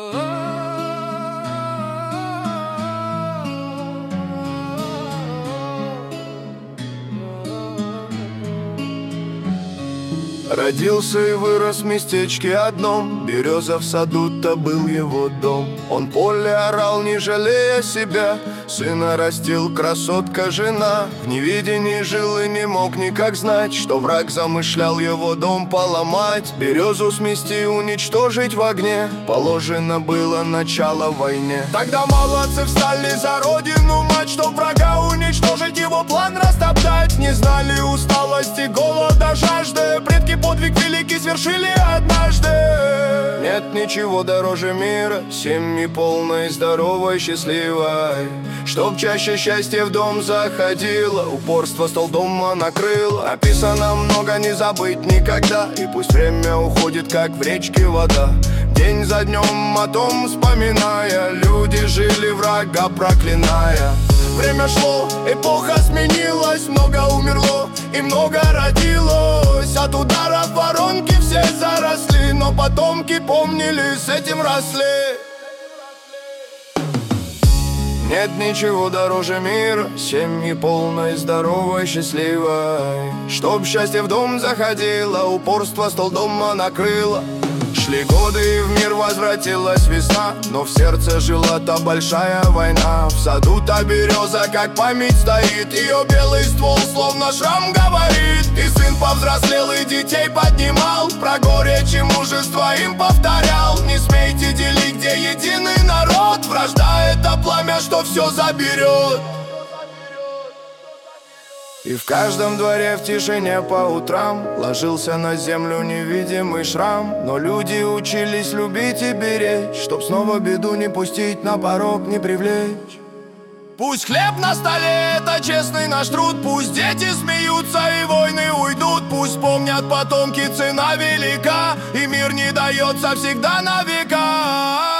Родился и вырос в местечке одном, береза в саду-то был его дом. Он поле орал, не жалея себя, сына растил красотка жена. В невидении жил и не мог никак знать, что враг замышлял его дом поломать. Березу смести, уничтожить в огне, положено было начало войне. Тогда молодцы встали за родину мать, чтоб врага уничтожить, его план растоптать. Не знали усталости, голода, жажды, предки подвиг великий свершили однажды. Нет ничего дороже мира, семьи полной, здоровой, счастливой. Чтоб чаще счастье в дом заходило, упорство стол дома накрыло. Написано много, не забыть никогда, и пусть время уходит, как в речке вода. День за днем о том вспоминая, люди жили, врага проклиная. Время шло, эпоха сменилась, много умерло и много родилось. От ударов воронки все заросли, но потомки помнили, с этим росли. Нет ничего дороже мира, семьи полной, здоровой, счастливой. Чтоб счастье в дом заходило, упорство стол дома накрыло. Шли годы, и в мир возвратилась весна, но в сердце жила та большая война. В саду та береза, как память стоит, ее белый ствол словно шрам говорит. И сын повзрослел и детей поднимал, про горечь и мужество им повторял. Не смейте делить, где единый народ, вражда — это пламя, что все заберет. И в каждом дворе в тишине по утрам ложился на землю невидимый шрам. Но люди учились любить и беречь, чтоб снова беду не пустить, на порог не привлечь. Пусть хлеб на столе — это честный наш труд, пусть дети смеются и войны уйдут. Пусть помнят потомки, цена велика, и мир не дается всегда на века.